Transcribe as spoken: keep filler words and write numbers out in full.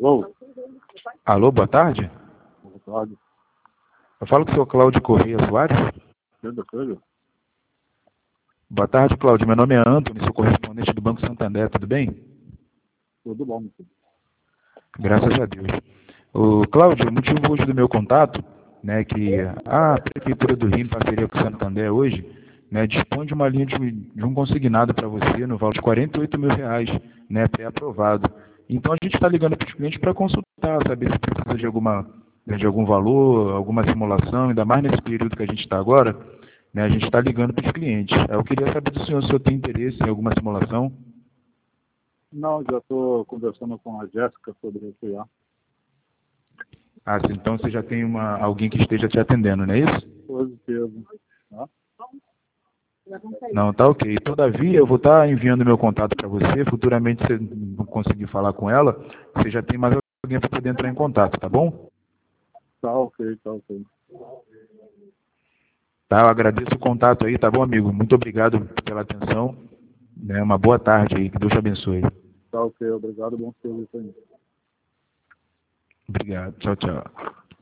Alô? Alô, boa tarde. Boa tarde. Eu falo com o senhor Cláudio Corrêa Soares. Pedro, Pedro? Boa tarde, Cláudio. Meu nome é Antônio, sou correspondente do Banco Santander, tudo bem? Tudo bom, meu filho. Graças a Deus. O Cláudio, o motivo hoje do meu contato, né, que a Prefeitura do Rio, em parceria com o Santander hoje, né, dispõe de uma linha de, de um consignado para você no valor de quarenta e oito mil reais, né, pré-aprovado. Então a gente está ligando para os clientes para consultar, saber se precisa de alguma de algum valor, alguma simulação, ainda mais nesse período que a gente está agora, né, a gente está ligando para os clientes. Eu queria saber do senhor se o senhor tem interesse em alguma simulação. Não, já estou conversando com a Jéssica sobre isso já. Ah, sim, então você já tem uma, alguém que esteja te atendendo, não é isso? Positivo. Tá? Não, tá ok. Todavia, eu vou estar enviando meu contato para você. Futuramente, se você não conseguir falar com ela, você já tem mais alguém para poder entrar em contato, tá bom? Tá ok, tá ok. Tá, eu agradeço o contato aí, tá bom, amigo? Muito obrigado pela atenção. Né? Uma boa tarde aí, que Deus te abençoe. Tá ok, obrigado, bom serviço aí. Obrigado. Tchau, tchau.